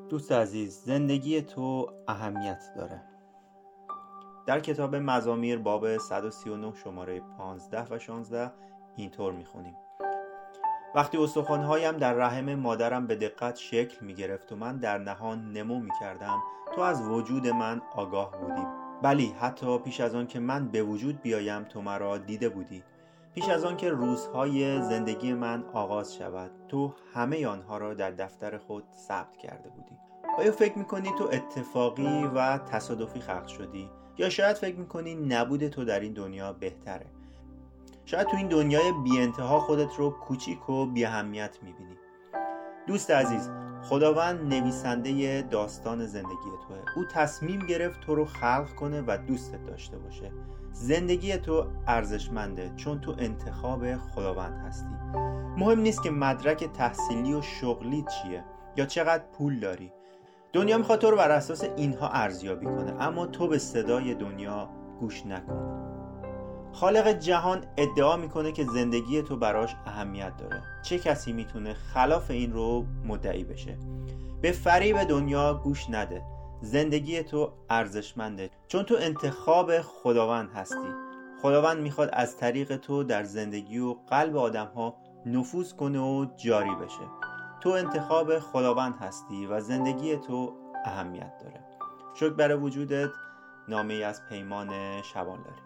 دوست عزیز، زندگی تو اهمیت داره. در کتاب مزامیر باب 139 شماره 15 و 16 اینطور میخونیم: وقتی استخوان‌هایم در رحم مادرم به دقت شکل میگرفت و من در نهان نمو میکردم، تو از وجود من آگاه بودی. بلی، حتی پیش از آن که من به وجود بیایم تو مرا دیده بودی. پیش از آن که روزهای زندگی من آغاز شود، تو همه آنها را در دفتر خود ثبت کرده بودی. آیا فکر میکنی تو اتفاقی و تصادفی خلق شدی؟ یا شاید فکر میکنی نبود تو در این دنیا بهتره؟ شاید تو این دنیای بی انتها خودت رو کوچیک و بی اهمیت میبینی. دوست عزیز، خداوند نویسنده داستان زندگی توه. او تصمیم گرفت تو رو خلق کنه و دوستت داشته باشه. زندگی تو ارزشمنده چون تو انتخاب خداوند هستی. مهم نیست که مدرک تحصیلی و شغلی چیه یا چقدر پول داری. دنیا میخواد تو رو بر اساس اینها ارزیابی کنه، اما تو به صدای دنیا گوش نکن. خالق جهان ادعا میکنه که زندگی تو براش اهمیت داره. چه کسی میتونه خلاف این رو مدعی بشه؟ به فریب دنیا گوش نده. زندگی تو ارزشمنده چون تو انتخاب خداوند هستی. خداوند میخواد از طریق تو در زندگی و قلب آدم ها نفوذ کنه و جاری بشه. تو انتخاب خداوند هستی و زندگی تو اهمیت داره. شکر بر وجودت. نامه‌ای از پیمان شبانلاری.